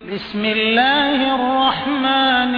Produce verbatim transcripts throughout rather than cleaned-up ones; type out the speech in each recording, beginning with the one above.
بسم الله الرحمن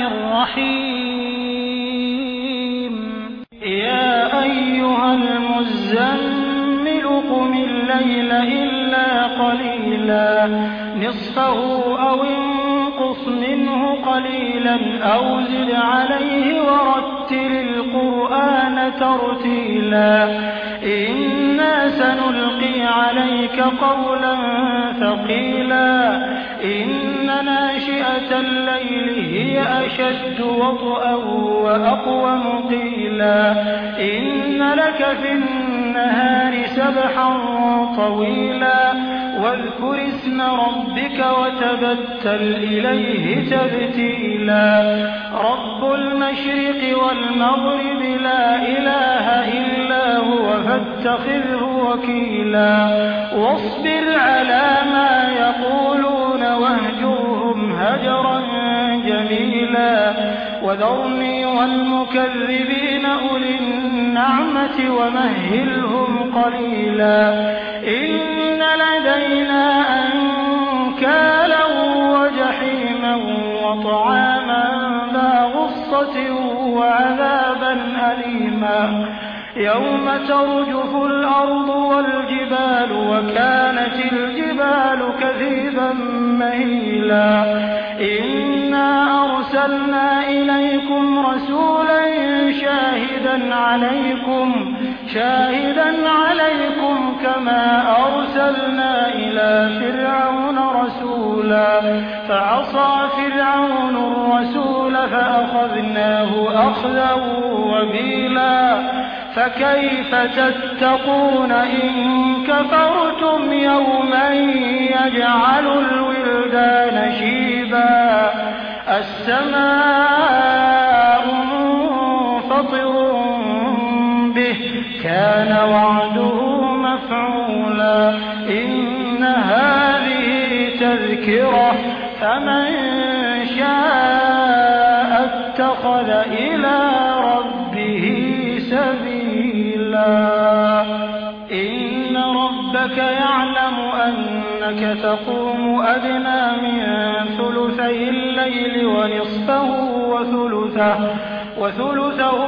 الرحيم يا أيها المزمل قم الليل إلا قليلا نصفه أو انقص منه قليلا أو زد عليه ورتل القرآن ترتيلا إنا سنلقي عليك قولا ثقيلا إن ناشئة الليل هي أشد وطئا وأقوم قيلا إن لك في النهار سبحا طويلا واذكر اسم ربك وتبتل إليه تبتيلا رب المشرق والمغرب لا إله إلا هو فاتخذه وكيلا واصبر على ما يقولون واهجرهم هجرا جميلا وذرني والمكذبين أولي النعمة ومهلهم قليلا إن لدينا أنكالا وجحيما وطعاما ذا غصة وعذابا أليما يوم ترجف الأرض والجبال وكانت الجبال كثيبا مهيلا إنا أرسلنا إليكم رسولا شاهدا عليكم شاهدا عليكم كما أرسلنا إلى فرعون رسولا فعصى فرعون الرسول فأخذناه أخذا وبيلا فكيف تتقون إن كفرتم يوما يجعل الولدان شيبا السماء منفطر به كان وعده مفعولا إن هذه تذكرة فمن شاء اتخذ إلى ربه سبيلا إن ربك يعلم أنك تقوم أدنى من ثلثي الليل ونصفه وثلثه وثلثه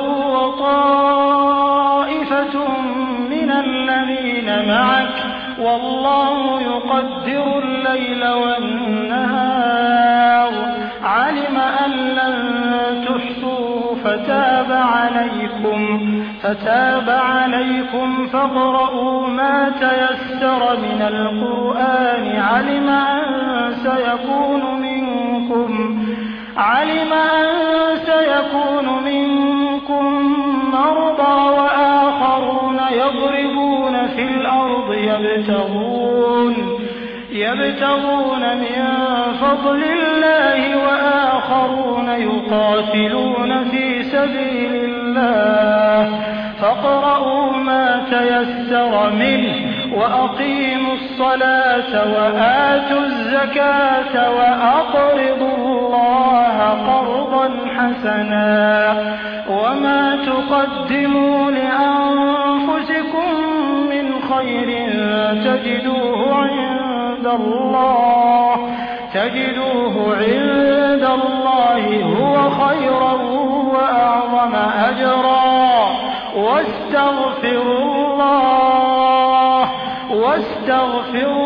وطائفة من الذين معك والله يقدر الليل والنهار علم أن لن تحصوه فتاب عليكم فتاب عليكم فاقرؤوا ما تيسر من القرآن علم أن سيكون منكم علم أن سيكون منكم مرضى وآخرون يضربون في الأرض يبتغون يبتغون من فضل الله وآخرون يقاتلون في سبيل الله فاقرؤوا ما تيسر منه وأقيموا الصلاة وآتوا الزكاة وأقرضوا الله قرضا حسنا وما تقدموا لأنفسكم من خير تجدوه عند الله تجدوه عند الله هو خيرا وأعظم أجرا واستغفروا الله واستغفروا